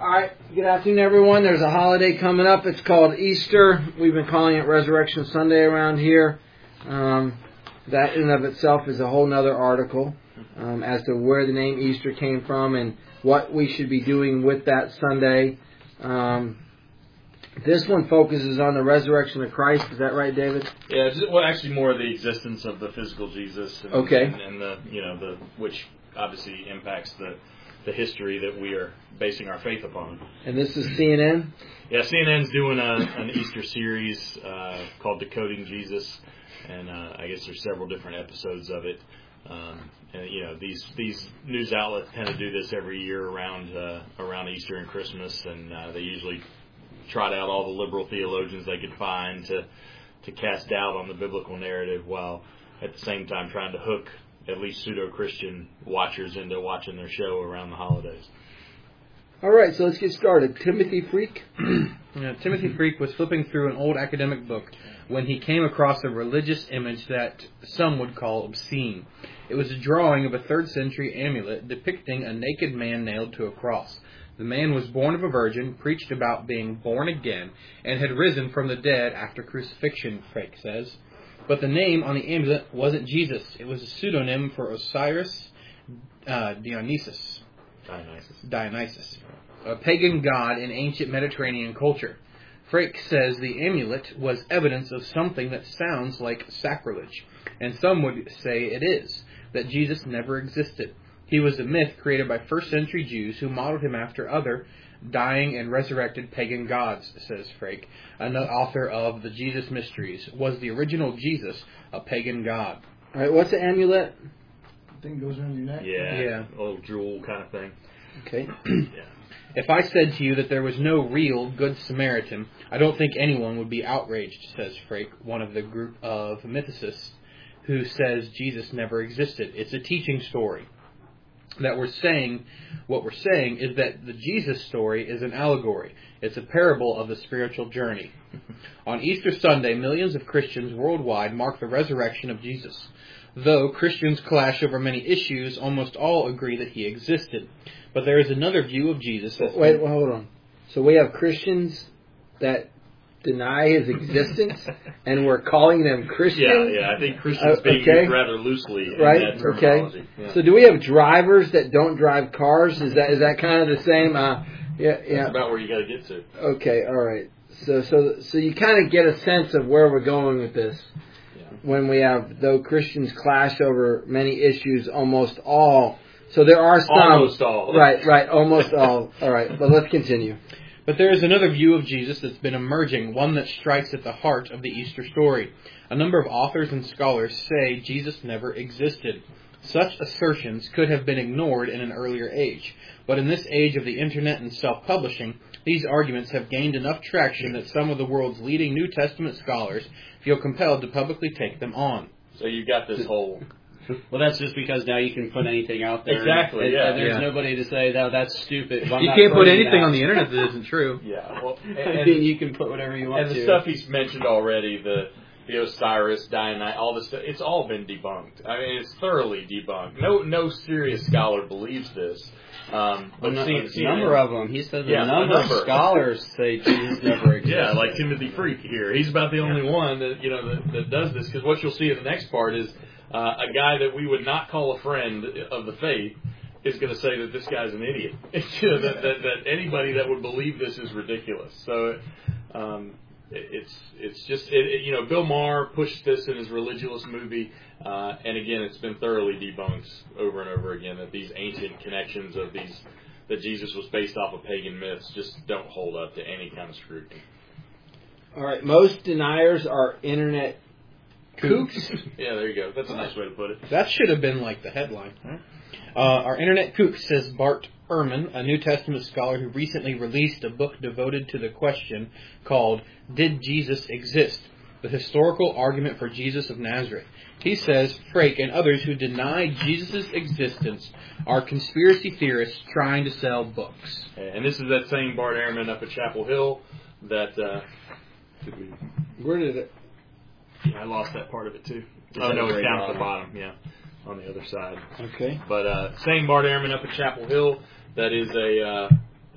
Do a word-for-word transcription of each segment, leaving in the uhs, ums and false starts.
All right, good afternoon, everyone. There's a holiday coming up. It's called Easter. We've been calling it Resurrection Sunday around here. Um, that in and of itself is a whole nother article um, as to where the name Easter came from and what we should be doing with that Sunday. Um, this one focuses on the resurrection of Christ. Is that right, David? Yeah, it's, well, actually more the existence of the physical Jesus. And, okay. And, and the you know the which obviously impacts the. the history that we are basing our faith upon. And this is C N N? Yeah, C N N's doing a, an Easter series uh, called Decoding Jesus, and uh, I guess there's several different episodes of it. Um, and you know, these these news outlets tend to do this every year around uh, around Easter and Christmas, and uh, they usually trot out all the liberal theologians they could find to to cast doubt on the biblical narrative, while at the same time trying to hook at least pseudo-Christian watchers into watching their show around the holidays. All right, so let's get started. Timothy Freak. Yeah, Timothy Freak was flipping through an old academic book when he came across a religious image that some would call obscene. It was a drawing of a third century amulet depicting a naked man nailed to a cross. The man was born of a virgin, preached about being born again, and had risen from the dead after crucifixion, Freak says. But the name on the amulet wasn't Jesus. It was a pseudonym for Osiris uh, Dionysus. Dionysus. Dionysus, a pagan god in ancient Mediterranean culture. Frake says the amulet was evidence of something that sounds like sacrilege, and some would say it is, that Jesus never existed. He was a myth created by first century Jews who modeled him after other dying and resurrected pagan gods, says Frake, an author of the Jesus Mysteries. Was the original Jesus a pagan god? All right, what's an amulet? The thing goes around your neck. Yeah, yeah, a little jewel kind of thing. Okay. Yeah. If I said to you that there was no real Good Samaritan, I don't think anyone would be outraged, says Frake, one of the group of mythicists who says Jesus never existed. It's a teaching story. That we're saying, what we're saying is that the Jesus story is an allegory. It's a parable of the spiritual journey. On Easter Sunday, millions of Christians worldwide mark the resurrection of Jesus. Though Christians clash over many issues, almost all agree that he existed. But there is another view of Jesus. Wait, wait, well, hold on. So we have Christians that deny his existence, and we're calling them Christians? Yeah, yeah. I think Christians uh, being okay. used rather loosely in right? that terminology. Okay. Yeah. So do we have drivers that don't drive cars? Is that is that kind of the same? Uh, yeah, yeah. That's about where you got to get to. Okay, all right. So so so you kind of get a sense of where we're going with this. Yeah. When we have, though Christians clash over many issues, almost all. So there are some. Almost all. Right, right, almost all. All right, but let's continue. But there is another view of Jesus that's been emerging, one that strikes at the heart of the Easter story. A number of authors and scholars say Jesus never existed. Such assertions could have been ignored in an earlier age. But in this age of the internet and self-publishing, these arguments have gained enough traction that some of the world's leading New Testament scholars feel compelled to publicly take them on. So you've got this whole... Well, that's just because now you can put anything out there. Exactly, and, yeah. and there's yeah. nobody to say, no, that's stupid. Well, you can't put anything on the internet that isn't true. Yeah, well, and, And you can put whatever you want and to. the stuff he's mentioned already, the the Osiris, Dionysus, all this stuff, it's all been debunked. I mean, it's thoroughly debunked. No no serious scholar believes this. Um, but a see, see, number of them. He said Yeah, a number, a number. of scholars say Jesus never existed. Yeah, like Timothy Freak here. He's about the only one that you know that, that does this, because what you'll see in the next part is uh, a guy that we would not call a friend of the faith is going to say that this guy's an idiot. you know, that, that, that anybody that would believe this is ridiculous. So um, it, it's it's just it, it, you know Bill Maher pushed this in his Religulous movie, uh, and again it's been thoroughly debunked over and over again that these ancient connections of these that Jesus was based off of pagan myths just don't hold up to any kind of scrutiny. All right, most deniers are internet kooks. Yeah, there you go. That's a nice way to put it. That should have been like the headline. Huh? Uh, our internet kook, says Bart Ehrman, a New Testament scholar who recently released a book devoted to the question called Did Jesus Exist? The Historical Argument for Jesus of Nazareth. He says Frake and others who deny Jesus' existence are conspiracy theorists trying to sell books. And this is that same Bart Ehrman up at Chapel Hill that... Uh, did we... Where did it... Yeah, I lost that part of it too. Is oh, that no, it's right down at on? the bottom, yeah, on the other side. Okay. But uh, same Bart Ehrman up at Chapel Hill that is a... Uh, that, that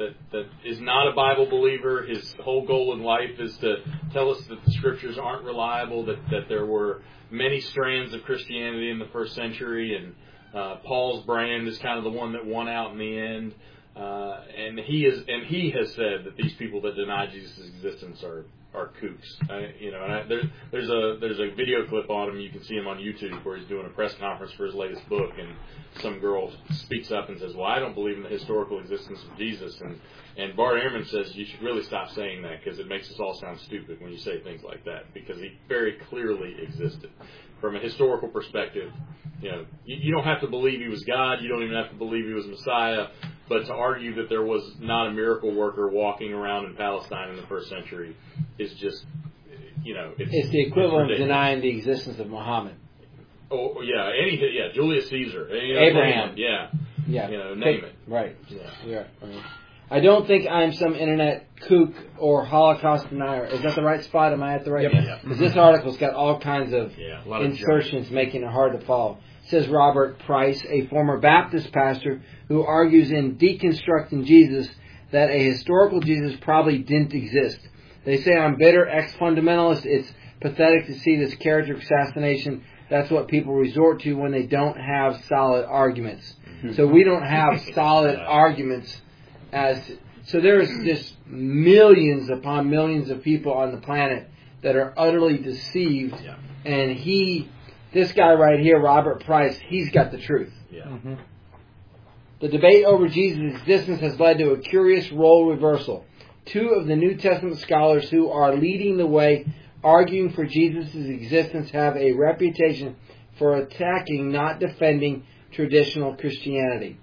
that is not a Bible believer. His whole goal in life is to tell us that the Scriptures aren't reliable, that, that there were many strands of Christianity in the first century, and uh, Paul's brand is kind of the one that won out in the end. Uh, and he is, and he has said that these people that deny Jesus' existence are are kooks. I, you know, and I, there, there's a there's a video clip on him. You can see him on YouTube where he's doing a press conference for his latest book, and some girl speaks up and says, "Well, I don't believe in the historical existence of Jesus." And and Bart Ehrman says you should really stop saying that because it makes us all sound stupid when you say things like that, because he very clearly existed. From a historical perspective, you know, you, you don't have to believe he was God. You don't even have to believe he was Messiah. But to argue that there was not a miracle worker walking around in Palestine in the first century is just, you know, it's, It's the equivalent it's of denying the existence of Muhammad. Oh yeah, any yeah, Julius Caesar, you know, Abraham. name it, yeah, Yeah. you know, name it. Right. Yeah. Yeah. Right. I don't think I'm some internet kook or Holocaust denier. Is that the right spot? Am I at the right? Yep. Yeah. Because this article's got all kinds of Yeah, a lot of insertions making it hard to follow. Says Robert Price, a former Baptist pastor who argues in Deconstructing Jesus that a historical Jesus probably didn't exist. They say I'm bitter ex-fundamentalist. It's pathetic to see this character assassination. That's what people resort to when they don't have solid arguments. Mm-hmm. So we don't have solid yeah. arguments. As so there's just millions upon millions of people on the planet that are utterly deceived. Yeah. And he... This guy right here, Robert Price, he's got the truth. Yeah. Mm-hmm. The debate over Jesus' existence has led to a curious role reversal. Two of the New Testament scholars who are leading the way, arguing for Jesus' existence, have a reputation for attacking, not defending, traditional Christianity.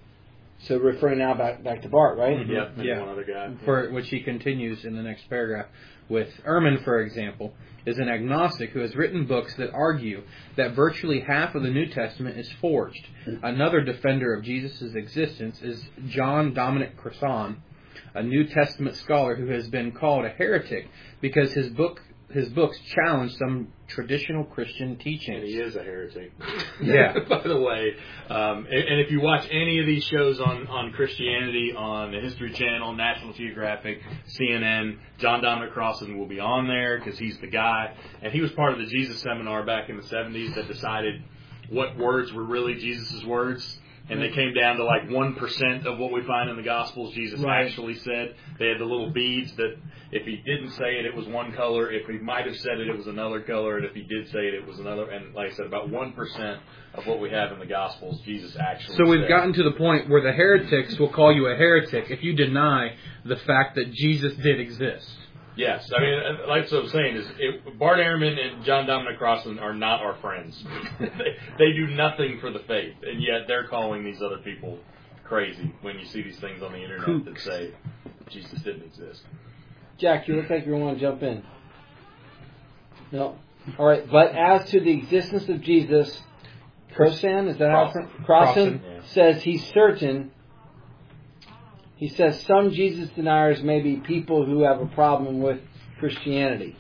So referring now back back to Bart, right? Mm-hmm. Yep. And Yeah. one other guy. For which he continues in the next paragraph with Ehrman, for example, is an agnostic who has written books that argue that virtually half of the New Testament is forged. Another defender of Jesus' existence is John Dominic Crossan, a New Testament scholar who has been called a heretic because his book his books challenge some traditional Christian teachings. And he is a heretic. Yeah. By the way, um, and, and if you watch any of these shows on, on Christianity on the History Channel, National Geographic, C N N, John Dominic Crossan will be on there because he's the guy. And he was part of the Jesus Seminar back in the seventies that decided what words were really Jesus' words. And they came down to like one percent of what we find in the Gospels Jesus Right. actually said. They had the little beads that if he didn't say it, it was one color. If he might have said it, it was another color. And if he did say it, it was another. And like I said, about one percent of what we have in the Gospels, Jesus actually So we've said. gotten to the point where the heretics will call you a heretic if you deny the fact that Jesus did exist. Yes, I mean, like what I'm saying is, it, Bart Ehrman and John Dominic Crossan are not our friends. they, they do nothing for the faith, and yet they're calling these other people crazy when you see these things on the internet Kooks. that say Jesus didn't exist. Jack, you look like you want to jump in. No. All right. But as to the existence of Jesus, Crossan, is that how Crossan. it's Crossan Yeah. says he's certain. He says some Jesus deniers may be people who have a problem with Christianity.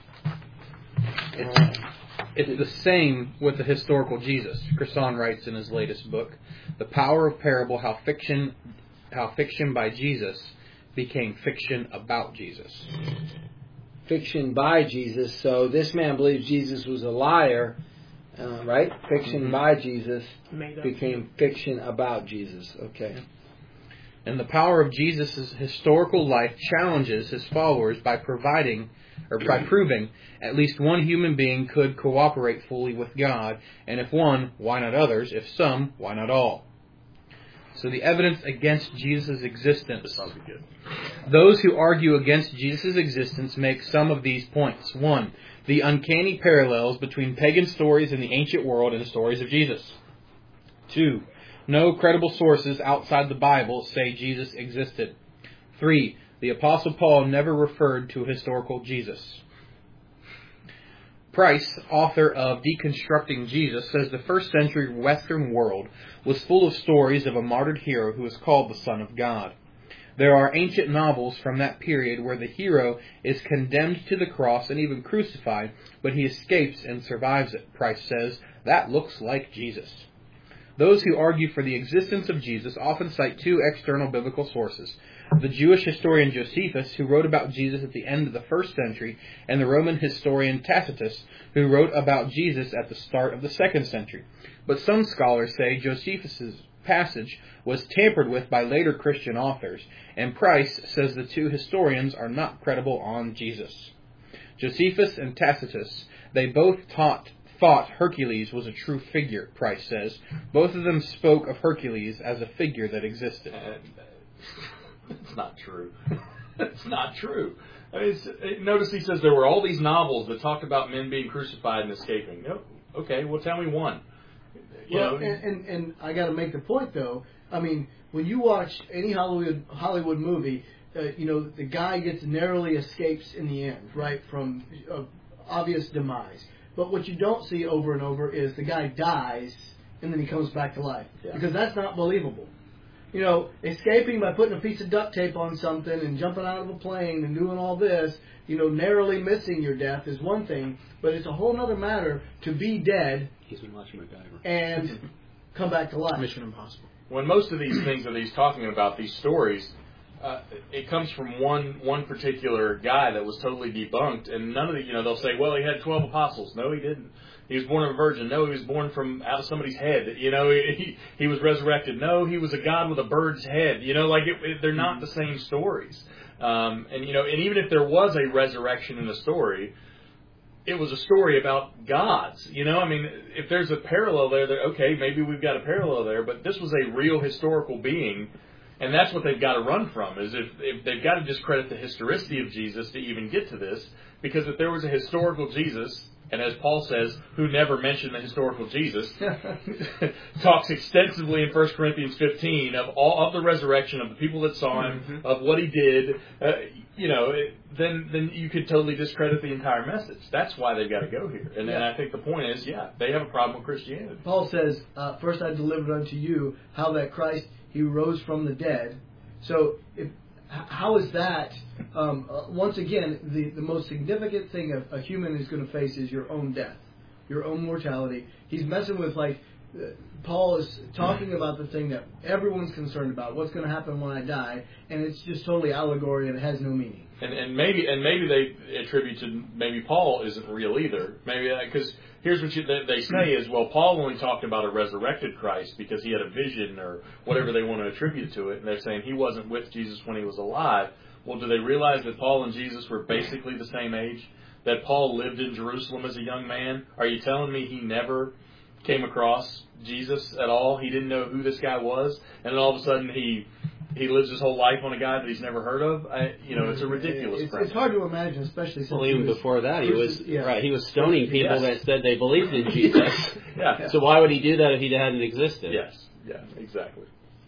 It's, it's the same with the historical Jesus. Crossan writes in his latest book, "The Power of Parable: How Fiction, How Fiction by Jesus Became Fiction About Jesus." Fiction by Jesus. So this man believes Jesus was a liar, uh, right? Fiction Mm-hmm. by Jesus Made up. became fiction about Jesus. Okay. And the power of Jesus' historical life challenges his followers by providing, or by proving, at least one human being could cooperate fully with God, and if one, why not others? If some, why not all? So the evidence against Jesus' existence. This sounds good. Those who argue against Jesus' existence make some of these points. One, the uncanny parallels between pagan stories in the ancient world and the stories of Jesus. Two, no credible sources outside the Bible say Jesus existed. Three, the Apostle Paul never referred to a historical Jesus. Price, author of Deconstructing Jesus, says the first century Western world was full of stories of a martyred hero who is called the Son of God. There are ancient novels from that period where the hero is condemned to the cross and even crucified, but he escapes and survives it. Price says, that looks like Jesus. Those who argue for the existence of Jesus often cite two external biblical sources. The Jewish historian Josephus, who wrote about Jesus at the end of the first century, and the Roman historian Tacitus, who wrote about Jesus at the start of the second century. But some scholars say Josephus's passage was tampered with by later Christian authors, and Price says the two historians are not credible on Jesus. Josephus and Tacitus, they both taught, thought Hercules was a true figure, Price says. Both of them spoke of Hercules as a figure that existed. It's not true. It's not true. I mean, it's, notice he says there were all these novels that talked about men being crucified and escaping. No, okay, well, tell me one. You well, know, and, and, and I got to make the point, though. I mean, when you watch any Hollywood Hollywood movie, uh, you know, the guy gets narrowly escapes in the end, right, from uh, obvious demise. But what you don't see over and over is the guy dies and then he comes back to life. Yeah. Because that's not believable. You know, escaping by putting a piece of duct tape on something and jumping out of a plane and doing all this, you know, narrowly missing your death is one thing, but it's a whole other matter to be dead He's been watching MacGyver. and come back to life. Mission Impossible. when most of these things that he's talking about, these stories, uh, it comes from one one particular guy that was totally debunked, and none of the, you know, they'll say, well, he had twelve apostles. No, he didn't. He was born of a virgin. No, he was born from out of somebody's head. You know, he he was resurrected. No, he was a god with a bird's head. You know, like it, it, they're not the same stories. Um, and you know, and even if there was a resurrection in the story, it was a story about gods. You know, I mean, if there's a parallel there, that okay, maybe we've got a parallel there. But this was a real historical being, and that's what they've got to run from. Is if, if they've got to discredit the historicity of Jesus to even get to this, because if there was a historical Jesus. And as Paul says, who never mentioned the historical Jesus, talks extensively in First Corinthians fifteen of all of the resurrection, of the people that saw him, mm-hmm. of what he did. Uh, you know, it, then then you could totally discredit the entire message. That's why they've got to go here. And, yeah. and I think the point is, yeah, they have a problem with Christianity. Paul says, uh, first I delivered unto you how that Christ, he rose from the dead. So if how is that, um, uh, once again, the, the most significant thing a, a human is going to face is your own death, your own mortality. He's messing with, like, uh, Paul is talking about the thing that everyone's concerned about, what's going to happen when I die, and it's just totally allegory and it has no meaning. And, and maybe and maybe they attribute to, maybe Paul isn't real either. Maybe because here's what you, they, they say is, well, Paul only talked about a resurrected Christ because he had a vision or whatever they want to attribute to it. And they're saying he wasn't with Jesus when he was alive. Well, do they realize that Paul and Jesus were basically the same age? That Paul lived in Jerusalem as a young man? Are you telling me he never came across Jesus at all? He didn't know who this guy was? And then all of a sudden he... He lives his whole life on a guy that he's never heard of. I, you know, it's a ridiculous. It's, it's hard to imagine, especially since well, even was, before that, he was yeah. right. He was stoning people yes. that said they believed in Jesus. yeah. So why would he do that if he hadn't existed? Yes. Yeah. Exactly.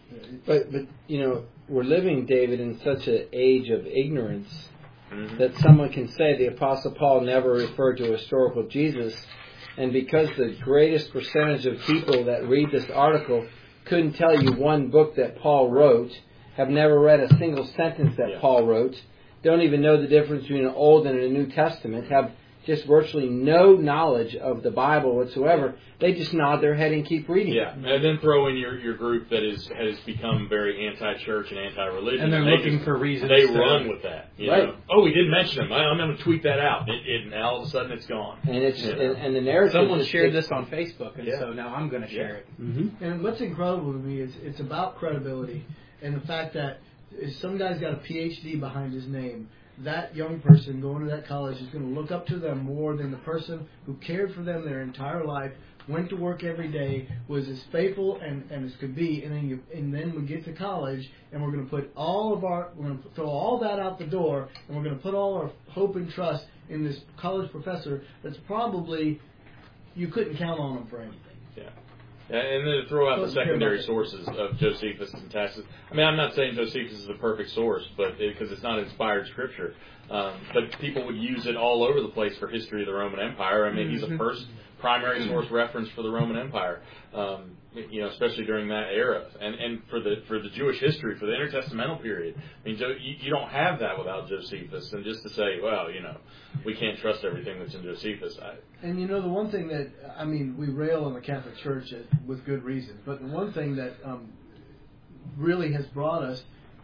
But but you know, we're living, David, in such an age of ignorance mm-hmm. that someone can say the Apostle Paul never referred to a historical Jesus, and because the greatest percentage of people that read this article couldn't tell you one book that Paul wrote, have never read a single sentence that yeah. Paul wrote, don't even know the difference between an Old and a New Testament, have just virtually no knowledge of the Bible whatsoever, they just nod their head and keep reading. Yeah, and then throw in your, your group that is has become very anti-church and anti-religion. And they're and they looking just, for reasons. They to, run with that. You right. know? Oh, we didn't mention him. I, I'm going to tweet that out. It, it, and all of a sudden it's gone. And it's you know? and, and the narrative. Someone is, shared this on Facebook, and yeah. so now I'm going to share yeah. it. Mm-hmm. And what's incredible to me is it's about credibility and the fact that if some guy's got a P H D behind his name, that young person going to that college is going to look up to them more than the person who cared for them their entire life, went to work every day, was as faithful and, and as could be, and then you, and then we get to college and we're going to put all of our we're going to throw all that out the door and we're going to put all our hope and trust in this college professor that's probably you couldn't count on him for anything. Yeah. And then to throw out the secondary sources of Josephus and Tacitus. I mean, I'm not saying Josephus is the perfect source, but because it, it's not inspired scripture. Um, but people would use it all over the place for history of the Roman Empire. I mean, he's the first primary source reference for the Roman Empire. Um, you know, especially during that era, and and for the for the Jewish history, for the intertestamental period. I mean, you, you don't have that without Josephus. And just to say, well, you know, we can't trust everything that's in Josephus. I, and you know, the one thing that I mean, we rail on the Catholic Church with good reason, but the one thing that um, really has brought us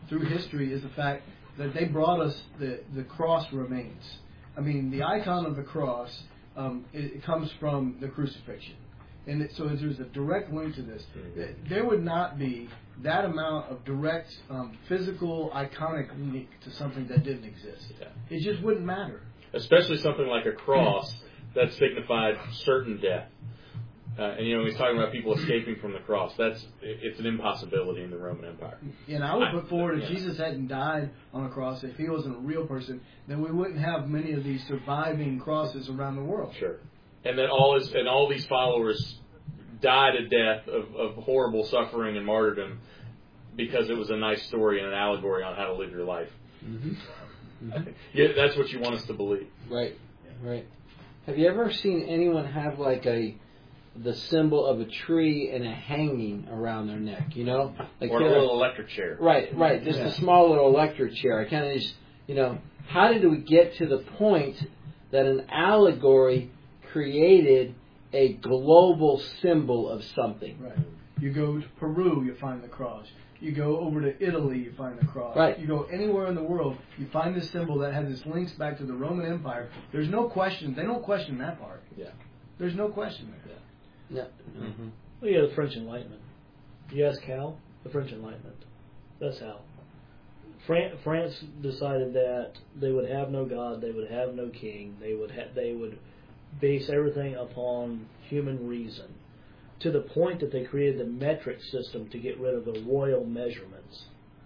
through history is the fact that they brought us the the cross remains. I mean, the icon of the cross um, it, it comes from the crucifixion, and it, so there's a direct link to this. There would not be that amount of direct um, physical iconic link to something that didn't exist. Yeah. It just wouldn't matter. Especially something like a cross that signified certain death. Uh, and, you know, he's talking about people escaping from the cross. That's It's an impossibility in the Roman Empire. And I would put forward, if yeah. Jesus hadn't died on a cross, if he wasn't a real person, then we wouldn't have many of these surviving crosses around the world. Sure. And then all his, and all these followers died a death of, of horrible suffering and martyrdom because it was a nice story and an allegory on how to live your life. Mm-hmm. Mm-hmm. Yeah, that's what you want us to believe. Right, right. Have you ever seen anyone have like a the symbol of a tree and a hanging around their neck? You know, like Or a little electric chair. Right, right. Just Yeah. a small little electric chair. I kind of just, you know, how did we get to the point that an allegory created a global symbol of something? Right. You go to Peru, you find the cross. You go over to Italy, you find the cross. Right. You go anywhere in the world, you find this symbol that has its links back to the Roman Empire. There's no question. They don't question that part. Yeah. There's no question there. Yeah. Mm-hmm. Well, you have the French Enlightenment. You ask how? The French Enlightenment. That's how. Fran- France decided that they would have no God, they would have no king, they would ha- they would base everything upon human reason, to the point that they created the metric system to get rid of the royal measurements.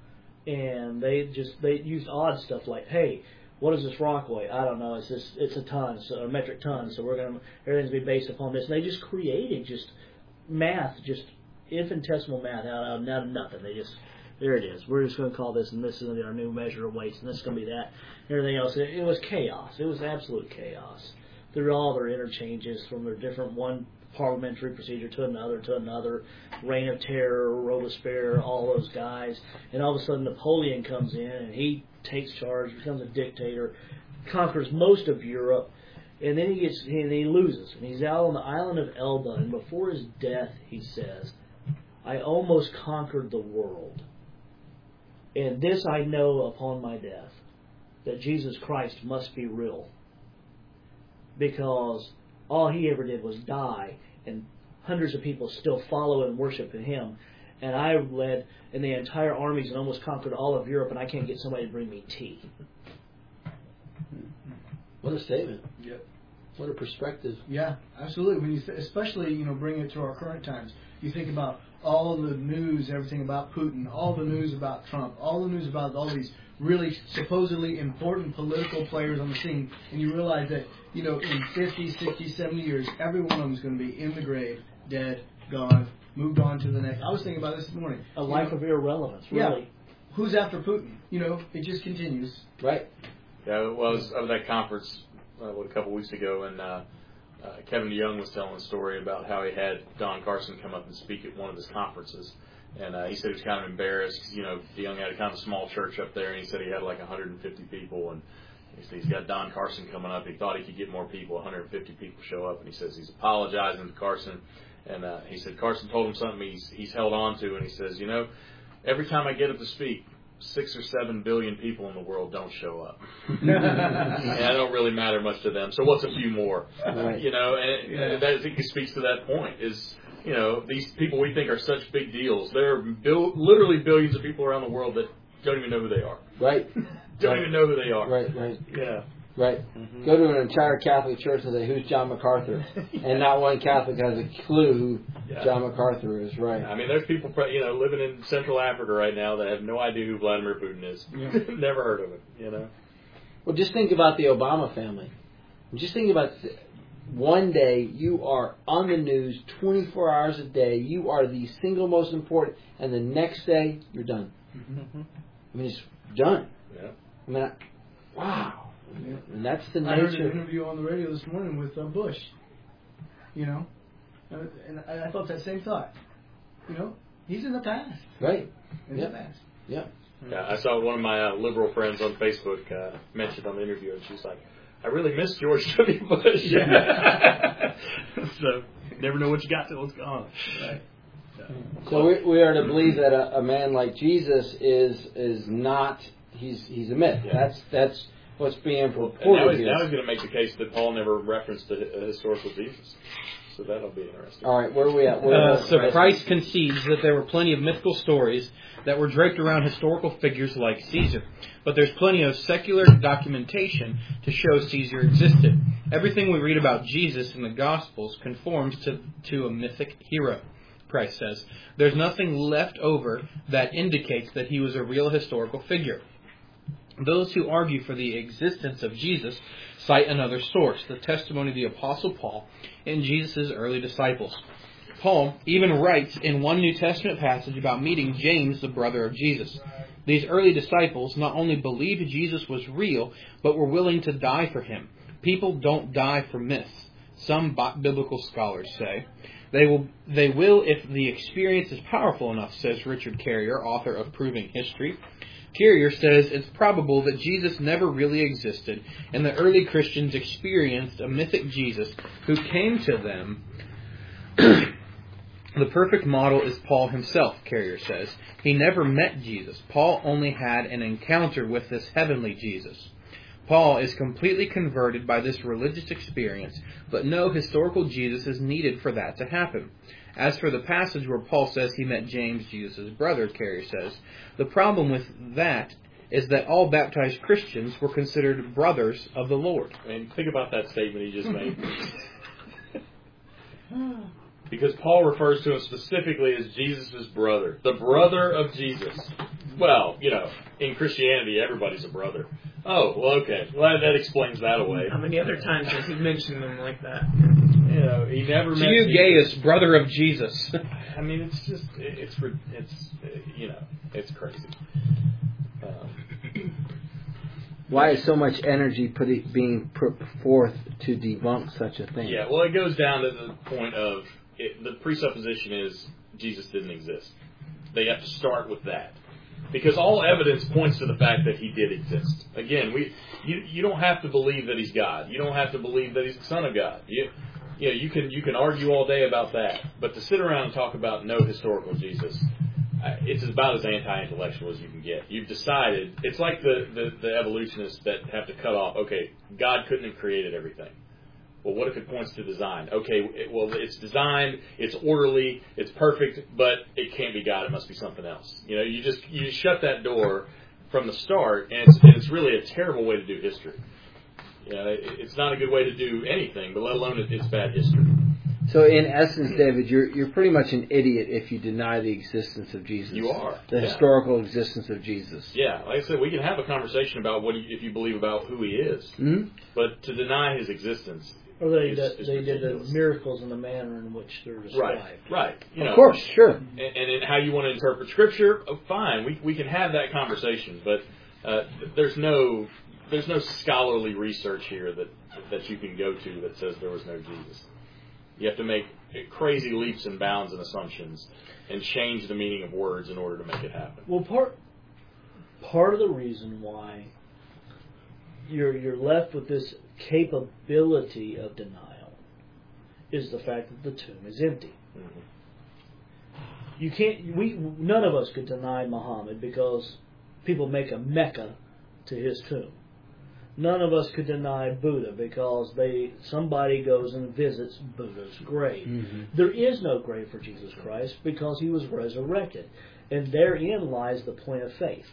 And they just they used odd stuff like, hey, what does this rock weigh? I don't know. It's just it's a ton, so a metric ton. So we're gonna everything's gonna be based upon this. And they just created just math, just infinitesimal math out of, out of nothing. They just there it is. We're just gonna call this, and this is gonna be our new measure of weights, and this is gonna be that. And everything else, it, it was chaos. It was absolute chaos through all their interchanges from their different one parliamentary procedure to another to another, Reign of Terror, Robespierre, all those guys, and all of a sudden Napoleon comes in and he takes charge, becomes a dictator, conquers most of Europe, and then he gets and he loses, and he's out on the island of Elba, and before his death he says, "I almost conquered the world, and this I know upon my death, that Jesus Christ must be real, because all he ever did was die, and hundreds of people still follow and worship him. And I led in the entire armies and almost conquered all of Europe, and I can't get somebody to bring me tea." What a statement. Yep. What a perspective. Yeah, absolutely. When you, th- especially you know, bring it to our current times. You think about all the news, everything about Putin, all the news about Trump, all the news about all these really supposedly important political players on the scene, and you realize that you know, in fifty, sixty, seventy years, every one of them is going to be in the grave, dead, gone, moved on to the next. I was thinking about this this morning. A life you know, of irrelevance, really. Yeah. Who's after Putin? You know, it just continues. Right. Yeah, well, I was at that conference uh, what, a couple weeks ago, and uh, uh, Kevin DeYoung was telling a story about how he had Don Carson come up and speak at one of his conferences. And uh, he said he was kind of embarrassed because, you know, DeYoung had a kind of small church up there, and he said he had like one hundred fifty people, and he said he's got Don Carson coming up. He thought he could get more people. one hundred fifty people show up, and he says he's apologizing to Carson. And uh, he said Carson told him something he's, he's held on to, and he says, you know, every time I get up to speak, six or seven billion people in the world don't show up. And I don't really matter much to them. So what's a few more? Right. You know, and, Yeah. and that, I think it speaks to that point is, you know, these people we think are such big deals. There are bil- literally billions of people around the world that don't even know who they are. Right. Don't Right. even know who they are. Right, right. Yeah. Right. Mm-hmm. Go to an entire Catholic church and say, "Who's John MacArthur?" And not one Catholic has a clue who Yeah. John MacArthur is. Right. I mean, there's people, you know, living in Central Africa right now that have no idea who Vladimir Putin is. Yeah. Never heard of him, you know. Well, just think about the Obama family. Just think about th- one day you are on the news twenty-four hours a day. You are the single most important, and the next day you're done. Mm-hmm. I mean, it's done. Yeah. I mean, I, wow. Yeah. And that's the I heard an nature. interview on the radio this morning with uh, Bush. You know, uh, and I, I thought that same thought. You know, he's in the past. Right. In Yeah. the past. Yeah. Yeah, I saw one of my uh, liberal friends on Facebook uh, mentioned on the interview, and she's like, I really miss George W. Bush. So, never know what you got till it's gone. Right. So we, we are to believe that a, a man like Jesus is is not he's he's a myth. Yeah. That's that's what's being And now purported he's, here. now he's going to make the case that Paul never referenced a, a historical Jesus. So that'll be interesting. All right, where are we at? Where Uh, so Christ concedes that there were plenty of mythical stories that were draped around historical figures like Caesar. But there's plenty of secular documentation to show Caesar existed. Everything we read about Jesus in the Gospels conforms to, to a mythic hero, Christ says. There's nothing left over that indicates that he was a real historical figure. Those who argue for the existence of Jesus cite another source, the testimony of the Apostle Paul and Jesus' early disciples. Paul even writes in one New Testament passage about meeting James, the brother of Jesus. These early disciples not only believed Jesus was real, but were willing to die for him. People don't die for myths, some biblical scholars say. They will, they will if the experience is powerful enough, says Richard Carrier, author of Proving History. Carrier says it's probable that Jesus never really existed, and the early Christians experienced a mythic Jesus who came to them. The perfect model is Paul himself, Carrier says. He never met Jesus. Paul only had an encounter with this heavenly Jesus. Paul is completely converted by this religious experience, but no historical Jesus is needed for that to happen. As for the passage where Paul says he met James, Jesus' brother, Carrier says, the problem with that is that all baptized Christians were considered brothers of the Lord. I mean, think about that statement he just made. Because Paul refers to him specifically as Jesus' brother. The brother of Jesus. Well, you know, in Christianity, everybody's a brother. Oh, well, okay. Well, that explains that away. How many other times has he mentioned them like that? You know, he never To met you, Jesus. Gaius, brother of Jesus. I mean, it's just, it's, it's, you know, it's crazy. Um, Why is so much energy put it, being put forth to debunk such a thing? Yeah, well, it goes down to the point of, it, the presupposition is Jesus didn't exist. They have to start with that. Because all evidence points to the fact that he did exist. Again, we you you don't have to believe that he's God. You don't have to believe that he's the Son of God. You, you know, you can you can argue all day about that. But to sit around and talk about no historical Jesus, it's about as anti-intellectual as you can get. You've decided, it's like the, the, the evolutionists that have to cut off, okay, God couldn't have created everything. Well, what if it points to design? Okay, it, well, it's designed, it's orderly, it's perfect, but it can't be God. It must be something else. You know, you just you shut that door from the start, and it's, and it's really a terrible way to do history. You know, it, it's not a good way to do anything, but let alone it, it's bad history. So, in essence, David, you're you're pretty much an idiot if you deny the existence of Jesus. You are. The Yeah. historical existence of Jesus. Yeah, like I said, we can have a conversation about what he, if you believe about who he is, Mm-hmm. but to deny his existence. Or they It's- did, it's they did the ridiculous. miracles in the manner in which they're described. Right, right. You know, Of course, sure. And, and in how you want to interpret Scripture, oh, fine, we we can have that conversation, but uh, there's no there's no scholarly research here that that you can go to that says there was no Jesus. You have to make crazy leaps and bounds and assumptions and change the meaning of words in order to make it happen. Well, part part of the reason why you're you're left with this capability of denial is the fact that the tomb is empty. Mm-hmm. You can't. We none of us could deny Muhammad because people make a Mecca to his tomb. None of us could deny Buddha because they somebody goes and visits Buddha's grave. Mm-hmm. There is no grave for Jesus Christ because he was resurrected, and therein lies the point of faith.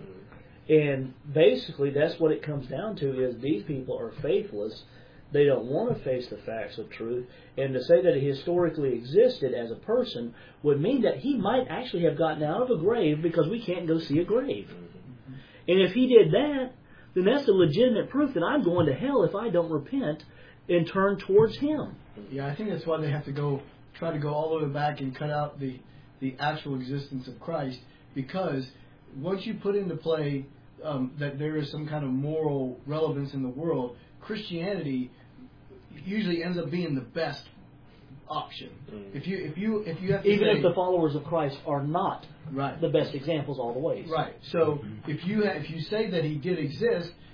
And basically, that's what it comes down to: is these people are faithless. They don't want to face the facts of truth, and to say that he historically existed as a person would mean that he might actually have gotten out of a grave because we can't go see a grave. Mm-hmm. And if he did that, then that's a legitimate proof that I'm going to hell if I don't repent and turn towards him. Yeah, I think that's why they have to go try to go all the way back and cut out the the actual existence of Christ, because once you put into play um, that there is some kind of moral relevance in the world, Christianity usually ends up being the best option. Mm. If you if you if you have to Even say, if the followers of Christ are not right the best examples all the ways. right, so if you ha- if you say that he did exist,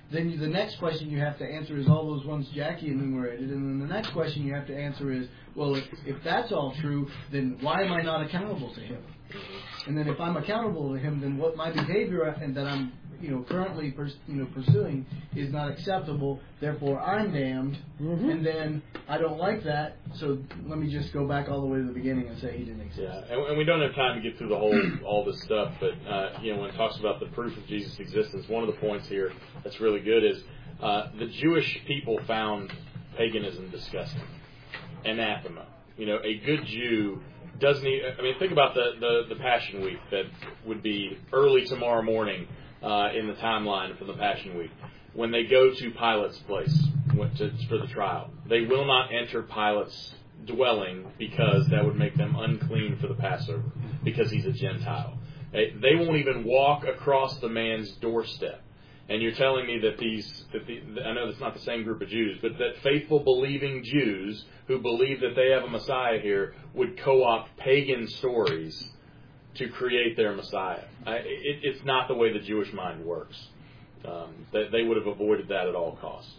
then you, the next question you have to answer is all those ones Jackie enumerated, and then the next question you have to answer is, well, if, if that's all true, then why am I not accountable to him? And then if I'm accountable to him, then what my behavior and that I'm you know currently pers- you know pursuing is not acceptable. Therefore, I'm damned. Mm-hmm. And then I don't like that. So let me just go back all the way to the beginning and say he didn't exist. Yeah, and, and we don't have time to get through the whole all this stuff, but uh, you know when it talks about the proof of Jesus' existence, one of the points here that's really good is uh, the Jewish people found paganism disgusting, anathema. You know, a good Jew doesn't even, I mean, think about the, the, the Passion Week that would be early tomorrow morning uh, in the timeline for the Passion Week. When they go to Pilate's place to, for the trial, they will not enter Pilate's dwelling because that would make them unclean for the Passover because he's a Gentile. They, they won't even walk across the man's doorstep. And you're telling me that these, that the, I know that's not the same group of Jews, but that faithful believing Jews who believe that they have a Messiah here would co-opt pagan stories to create their Messiah. I, it, it's not the way the Jewish mind works. Um, they, they would have avoided that at all costs.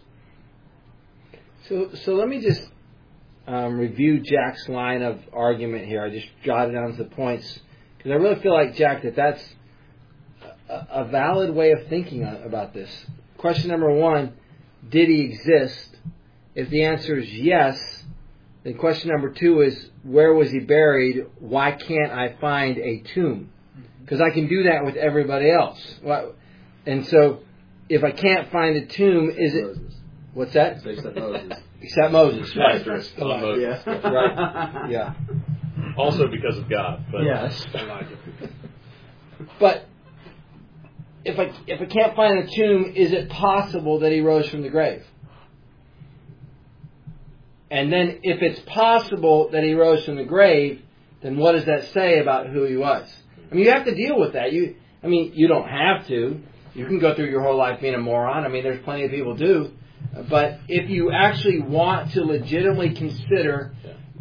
So, so let me just um, review Jack's line of argument here. I just jotted down the points because I really feel like, Jack, that that's a valid way of thinking about this. Question number one, did he exist? If the answer is yes, then question number two is, where was he buried? Why can't I find a tomb? Because I can do that with everybody else. And so, if I can't find a tomb, is it... Moses. What's that? Except Moses. Except Moses, right. Asterisk on Moses. Yeah. Right, yeah. Also because of God. But Yes. I like it. But... If I if I can't find a tomb, is it possible that he rose from the grave? And then if it's possible that he rose from the grave, then what does that say about who he was? I mean, you have to deal with that. You, I mean, you don't have to. You can go through your whole life being a moron. I mean, there's plenty of people do. But if you actually want to legitimately consider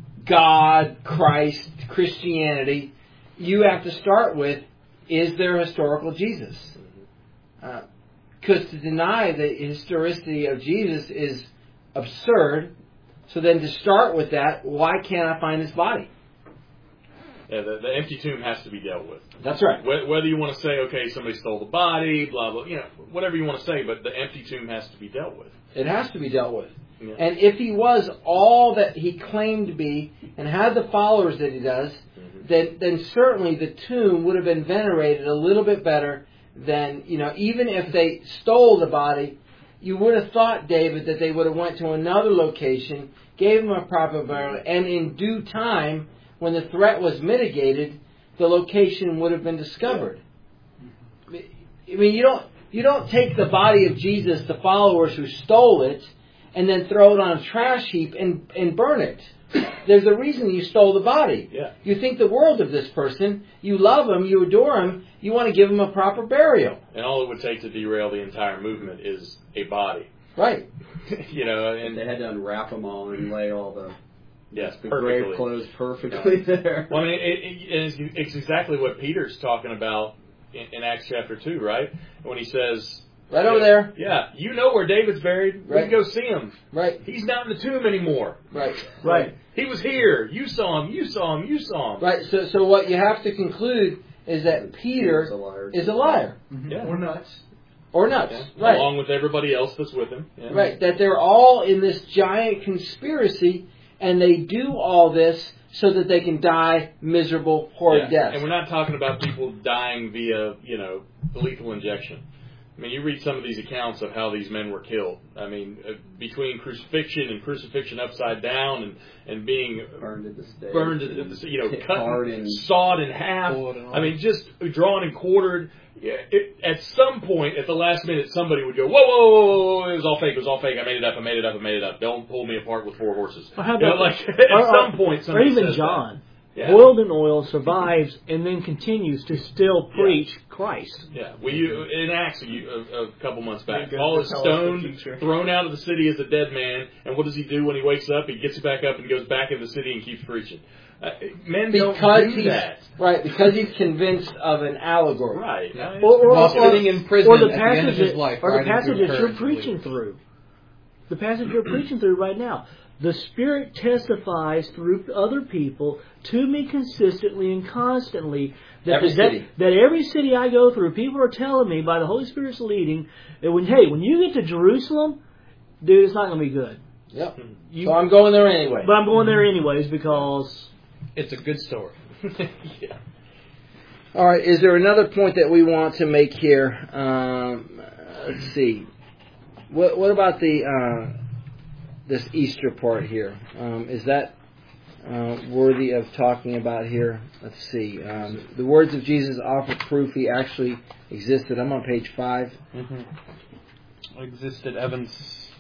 God, Christ, Christianity, you have to start with, is there a historical Jesus? Because uh, to deny the historicity of Jesus is absurd. So then to start with that, why can't I find his body? Yeah, the, the empty tomb has to be dealt with. That's right. Whether you want to say, okay, somebody stole the body, blah, blah, you know, whatever you want to say, but the empty tomb has to be dealt with. It has to be dealt with. Yeah. And if he was all that he claimed to be and had the followers that he does, mm-hmm. then, then certainly the tomb would have been venerated a little bit better than, you know, even if they stole the body, you would have thought, David, that they would have went to another location, gave him a proper burial, and in due time, when the threat was mitigated, the location would have been discovered. I mean, you don't you don't take the body of Jesus, the followers who stole it, and then throw it on a trash heap and, and burn it. There's a reason you stole the body. Yeah. You think the world of this person. You love him. You adore him. You want to give him a proper burial. And all it would take to derail the entire movement is a body. Right. You know, and they had to unwrap them all and lay all the yes, the perfectly. grave clothes perfectly yeah. there. Well, I mean, it, it, it's, it's exactly what Peter's talking about in, in Acts chapter two, right? When he says... Right over there. Yeah, you know where David's buried. We Right. can go see him. Right. He's not in the tomb anymore. Right. Right. He was here. You saw him. You saw him. You saw him. Right. So, so what you have to conclude is that Peter He's a liar. is a liar. Mm-hmm. Yeah. Or nuts. Or nuts. Yeah. Right. Along with everybody else that's with him. Yeah. Right. That they're all in this giant conspiracy, and they do all this so that they can die miserable, horrid Yeah. deaths. And we're not talking about people dying via, you know, lethal injection. I mean, you read some of these accounts of how these men were killed. I mean, uh, between crucifixion and crucifixion upside down and, and being burned at the stake, burned at the, you know, cut, hard and sawed in half. I mean, just drawn and quartered. Yeah, it, at some point, at the last minute, somebody would go, whoa, whoa, whoa, whoa, whoa, it was all fake, it was all fake, I made it up, I made it up, I made it up. Don't pull me apart with four horses. Well, how You know, about like, that? at or, some point, or somebody even says John, that. Yeah. boiled in oil, survives, and then continues to still preach Christ. Yeah, we in Acts a, a, a couple months back, Good Paul to is tell us the stoned, future. thrown out of the city as a dead man, and what does he do when he wakes up? He gets back up and goes back in the city and keeps preaching. Uh, men because don't do he's that. right because he's convinced of an allegory. Right. I mean, Or, or, While or, sitting in prison or the at the end of passage his life, or the writing passage through that you're courage, preaching believe. through. The passage you're preaching through right now. The Spirit testifies through other people to me consistently and constantly that, Every that, city. that every city I go through, people are telling me by the Holy Spirit's leading that when hey, when you get to Jerusalem, dude, it's not going to be good. Yep. You, So I'm going there anyway. but I'm going there anyways because It's a good story. yeah. All right. Is there another point that we want to make here? Um, let's see. What What about the uh, this Easter part here? Um, is that uh, worthy of talking about here? Let's see. Um, the words of Jesus offer proof he actually existed. I'm on page five. Mm-hmm. Existed Evans.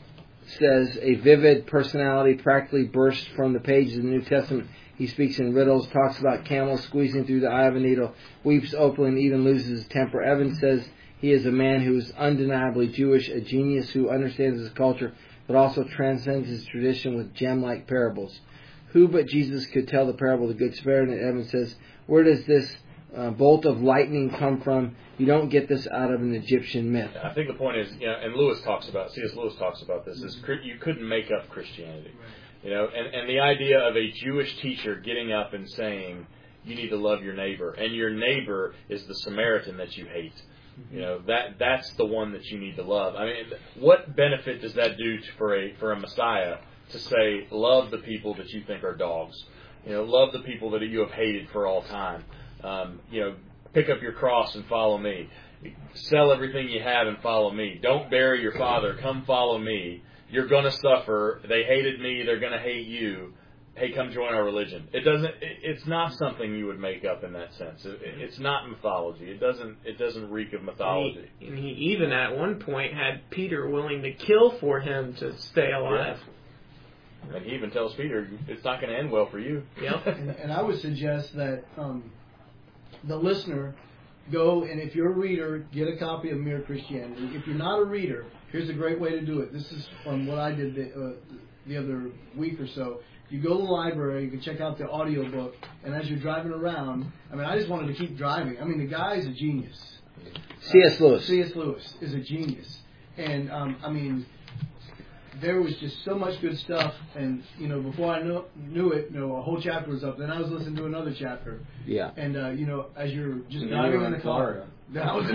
Says a vivid personality practically bursts from the pages of the New Testament. He speaks in riddles, talks about camels squeezing through the eye of a needle, weeps openly, and even loses his temper. Evans says he is a man who is undeniably Jewish, a genius who understands his culture, but also transcends his tradition with gem-like parables. Who but Jesus could tell the parable of the Good Samaritan? And Evans says, where does this uh, bolt of lightning come from? You don't get this out of an Egyptian myth. I think the point is, you know, and Lewis talks about, C S. Lewis talks about this, is you couldn't make up Christianity. You know, and, and the idea of a Jewish teacher getting up and saying, you need to love your neighbor, and your neighbor is the Samaritan that you hate. You know, that that's the one that you need to love. I mean, what benefit does that do for a for a Messiah to say, love the people that you think are dogs? You know, love the people that you have hated for all time. Um, you know, pick up your cross and follow me. Sell everything you have and follow me. Don't bury your father. Come follow me. You're going to suffer. They hated me. They're going to hate you. Hey, come join our religion. It doesn't. It's not something you would make up in that sense. It, it's not mythology. It doesn't. It doesn't reek of mythology. And he, and he even at one point had Peter willing to kill for him to stay alive. Yeah. And he even tells Peter, "It's not going to end well for you." Yep. and, and I would suggest that um, the listener go and if you're a reader, get a copy of Mere Christianity. If you're not a reader, here's a great way to do it. This is from what I did the, uh, the other week or so. You go to the library, you can check out the audio book, and as you're driving around, I mean, I just wanted to keep driving. I mean, the guy is a genius. C S. Lewis. C S. Lewis is a genius. And, um, I mean, there was just so much good stuff, and, you know, before I knew, knew it, you know, a whole chapter was up. Then I was listening to another chapter. Yeah. And, uh, you know, as you're just And driving you were in in the car. Florida. That was in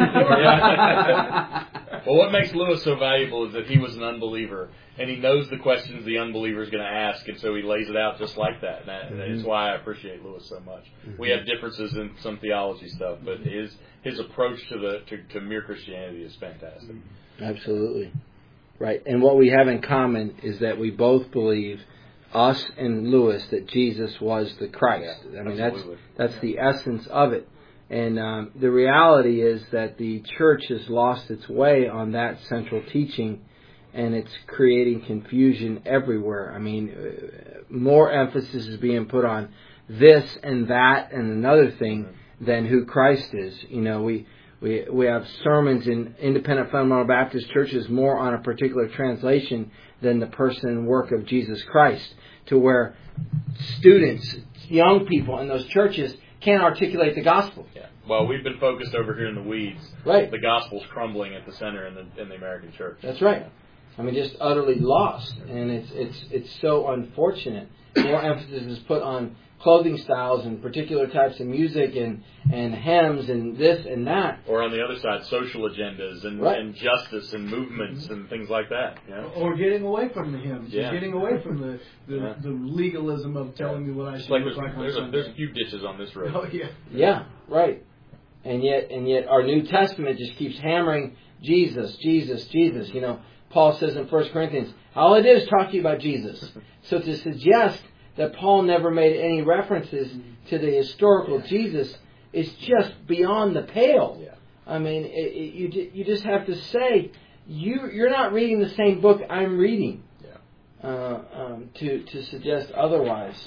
Florida. Well, what makes Lewis so valuable is that he was an unbeliever, and he knows the questions the unbeliever is going to ask, and so he lays it out just like that. And that, Mm-hmm. that's why I appreciate Lewis so much. Mm-hmm. We have differences in some theology stuff, but his his approach to the to, to mere Christianity is fantastic. Absolutely. Right. And what we have in common is that we both believe, us and Lewis, that Jesus was the Christ. Yeah, I mean, absolutely. that's that's yeah. the essence of it. And um, the reality is that the church has lost its way on that central teaching, and it's creating confusion everywhere. I mean, uh, more emphasis is being put on this and that and another thing mm-hmm. than who Christ is. You know, we we we have sermons in independent fundamental Baptist churches more on a particular translation than the person and work of Jesus Christ, to where students, young people in those churches can't articulate the gospel. Yeah. Well, we've been focused over here in the weeds. Right. The gospel's crumbling at the center in the in the American church. That's right. I mean, just utterly lost, and it's it's it's so unfortunate. More emphasis is put on clothing styles and particular types of music and, and hymns and this and that. Or on the other side, social agendas and, right. and justice and movements and things like that. You know? Or getting away from the hymns. Yeah. Getting away from the the, yeah. the legalism of telling me what I should like look there's, like on there's, a, Sunday. there's a few ditches on this road. Oh, yeah. Yeah, right. And yet, and yet our New Testament just keeps hammering Jesus, Jesus, Jesus. You know, Paul says in First Corinthians, all it is talk to you about Jesus. So to suggest that Paul never made any references to the historical yeah. Jesus is just beyond the pale. Yeah. I mean, it, it, you you just have to say you you're not reading the same book I'm reading. Yeah. Uh, um, to to suggest otherwise.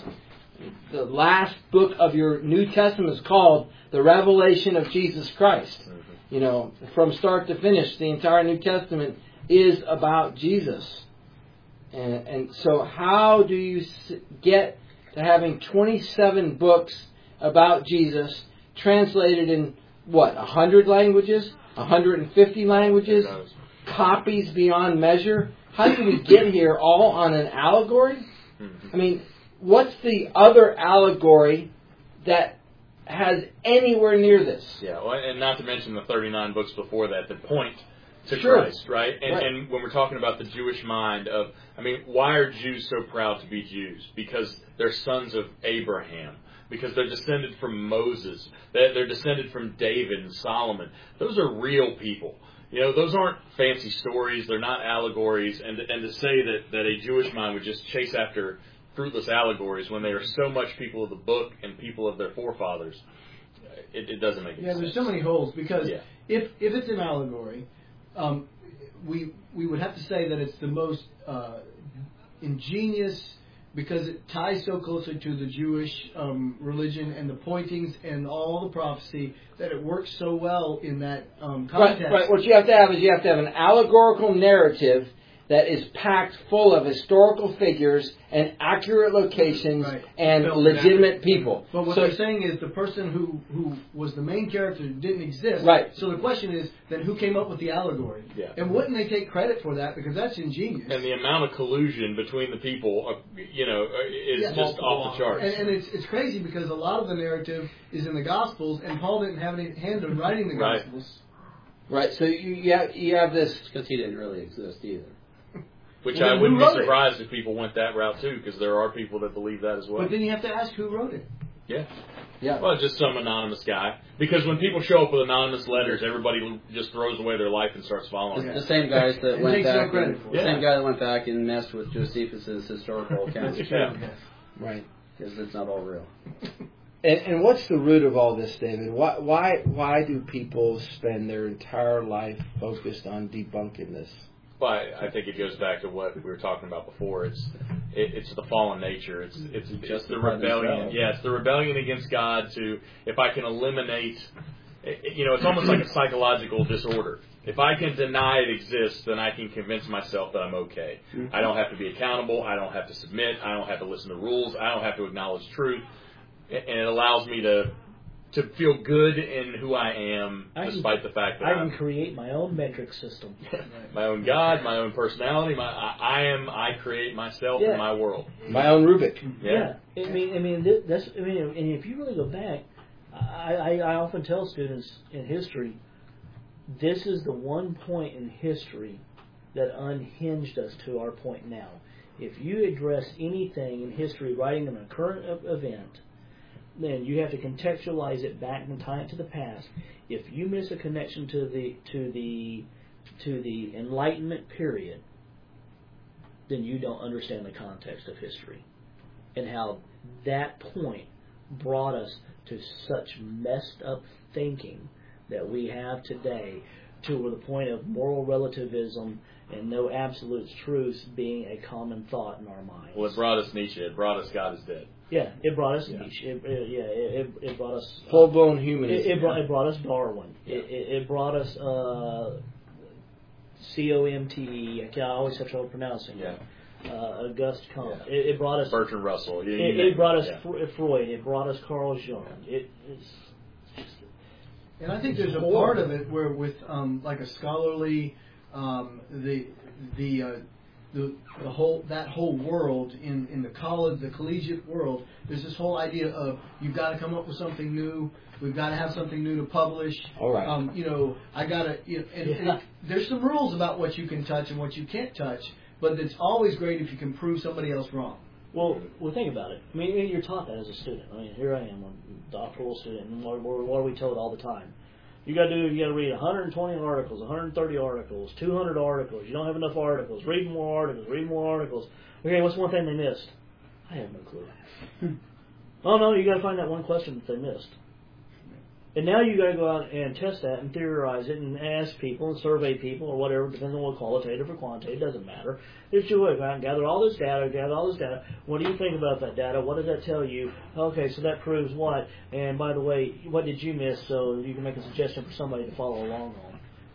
The last book of your New Testament is called The Revelation of Jesus Christ. Mm-hmm. You know, from start to finish, the entire New Testament is about Jesus. And, and so how do you get to having twenty-seven books about Jesus translated in, what, one hundred languages? one hundred fifty languages? Copies beyond measure? How did we get here all on an allegory? I mean, what's the other allegory that has anywhere near this? Yeah, well, and not to mention the thirty-nine books before that that point to Sure. Christ, right? And, Right. and when we're talking about the Jewish mind of, I mean, why are Jews so proud to be Jews? Because they're sons of Abraham. Because they're descended from Moses. They're, they're descended from David and Solomon. Those are real people. You know, those aren't fancy stories. They're not allegories. And, and to say that, that a Jewish mind would just chase after fruitless allegories when they are so much people of the book and people of their forefathers, it, it doesn't make any Yeah, sense. there's so many holes because Yeah. if if it's an allegory, um, we we would have to say that it's the most uh, ingenious because it ties so closely to the Jewish um, religion and the pointings and all the prophecy that it works so well in that um, context. Right, right. What you have to have is you have to have an allegorical narrative that is packed full of historical figures and accurate locations Right. and Built legitimate accurate. people. But what So- they're saying is the person who, who was the main character didn't exist. Right. So the question is, then who came up with the allegory? Yeah. And wouldn't they take credit for that? Because that's ingenious. And the amount of collusion between the people, uh, you know, uh, is Yeah. just Multiple off the charts. And, and it's it's crazy because a lot of the narrative is in the Gospels, and Paul didn't have any hand in writing the Right. Gospels. Right, so you, you, have, you have this... Because he didn't really exist either. Which Well, I then wouldn't who be wrote it? surprised if people went that route too, because there are people that believe that as well. But then you have to ask who wrote it. Yeah. Yeah. Well, just some anonymous guy. Because when people show up with anonymous letters, everybody just throws away their life and starts following The, them. the same guys that And went takes no back, credit and, for the it. same Yeah. guy that went back and messed with Josephus's historical accounts, Yeah. Right. because it's not all real. And, and what's the root of all this, David? Why, why, why do people spend their entire life focused on debunking this? Well, I, I think it goes back to what we were talking about before. It's it, it's the fallen nature. It's it's, it's Just the by rebellion. themselves. Yeah, it's the rebellion against God. To if I can eliminate, you know, it's almost like a psychological disorder. If I can deny it exists, then I can convince myself that I'm okay. Mm-hmm. I don't have to be accountable. I don't have to submit. I don't have to listen to rules. I don't have to acknowledge truth, and it allows me to to feel good in who I am, I can- despite the fact that I I'm can create my own metric system. my own God, my own personality. My I, I am. I create myself Yeah. and my world. My own Rubik. Yeah. I mean, I mean, thi- that's. I mean, and if you really go back, I, I, I often tell students in history, this is the one point in history that unhinged us to our point now. If you address anything in history, writing them a current e- event, then you have to contextualize it back and tie it to the past. If you miss a connection to the to the to the Enlightenment period, then you don't understand the context of history and how that point brought us to such messed up thinking that we have today, to the point of moral relativism and no absolute truths being a common thought in our minds. Well, it brought us Nietzsche. It brought us God is dead. Yeah, it brought us Yeah. Nietzsche. It, it, yeah, it, it, it brought us uh, Full blown It, humanism. it, brought, it brought us Darwin. It, it, it brought us uh, C O M T E. I, can't, I always have trouble pronouncing Yeah. it. Uh, Auguste Comte. Yeah. It, it brought us. Bertrand Russell. You- you It, name it brought us Yeah. Fre- Freud. It brought us Carl Jung. It, it's And I think there's a Horrible. part of it where, with um, like a scholarly, um, the the uh, the the whole that whole world in, in the college, the collegiate world. There's this whole idea of you've got to come up with something new. We've got to have something new to publish. All right. Um, you know, I gotta. You know, and, Yeah. and there's some rules about what you can touch and what you can't touch. But it's always great if you can prove somebody else wrong. well. Well, think about it. I mean, you're taught that as a student. I mean, here I am, a doctoral student, and what, what what are we told all the time? You got to do. You got to read one hundred twenty articles, one hundred thirty articles, two hundred articles. You don't have enough articles. Read more articles. Read more articles. Okay, what's one thing they missed? I have no clue. Oh no, you got to find that one question that they missed. And now you got to go out and test that and theorize it and ask people and survey people or whatever, depending on what qualitative or quantitative, doesn't matter. Just you go out and gather all this data, gather all this data. What do you think about that data? What does that tell you? Okay, so that proves what? And by the way, what did you miss so you can make a suggestion for somebody to follow along on?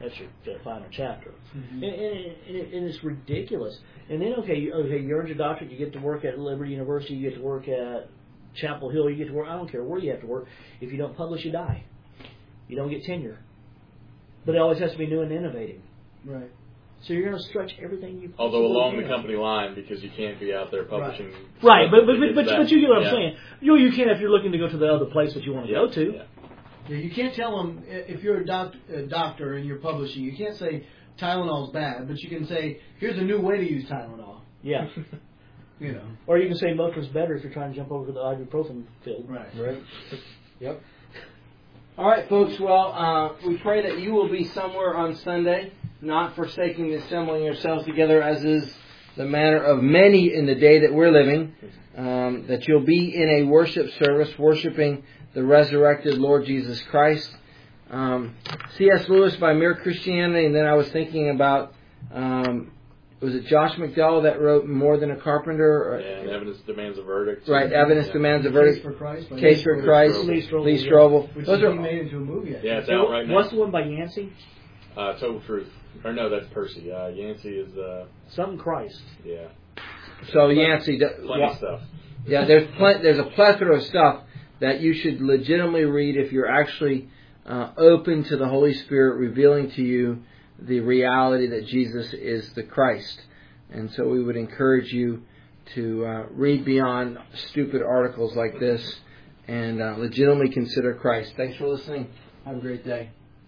That's your the final chapter, Mhm. and, and, and, it, and it's ridiculous. And then okay, you, okay, you earned your doctorate, you get to work at Liberty University, you get to work at Chapel Hill, you get to work. I don't care where you have to work. If you don't publish, you die. You don't get tenure. But it always has to be new and innovating. Right. So you're going to stretch everything you. Although possibly along the can. company line, because you can't be out there publishing. Right, but but stuff but, that but, gets but you get what that. I'm saying. You you can if you're looking to go to the other place that you want to Yeah. go to. Yeah. Yeah, you can't tell them if you're a, doc, a doctor and you're publishing. You can't say Tylenol's bad, but you can say here's a new way to use Tylenol. Yeah. You know. Or you can say Motrin's better if you're trying to jump over to the ibuprofen field. Right. Right. Yep. All right, folks. Well, uh, we pray that you will be somewhere on Sunday, not forsaking the assembling yourselves together, as is the manner of many in the day that we're living. Um, that you'll be in a worship service, worshiping the resurrected Lord Jesus Christ. Um, C S Lewis by Mere Christianity, and then I was thinking about. Um, Was it Josh McDowell that wrote More Than a Carpenter? Or, Yeah, and evidence demands a verdict. Right, evidence Yeah. demands a Case verdict. for Christ. by Case for Lee Christ. Strobel, Lee Strobel. Lee yeah. Strobel. Which Those is are being made into a movie. I Yeah, think. it's out right now. What's the one by Yancey? Uh, Total Truth. Or no, that's Percy. Uh, Yancey is, uh, Something Christ. yeah, so Yancey. plenty of stuff. Yeah, there's plen- there's a plethora of stuff that you should legitimately read if you're actually uh, open to the Holy Spirit revealing to you the reality that Jesus is the Christ. And so we would encourage you to uh, read beyond stupid articles like this and uh, legitimately consider Christ. Thanks for listening. Have a great day.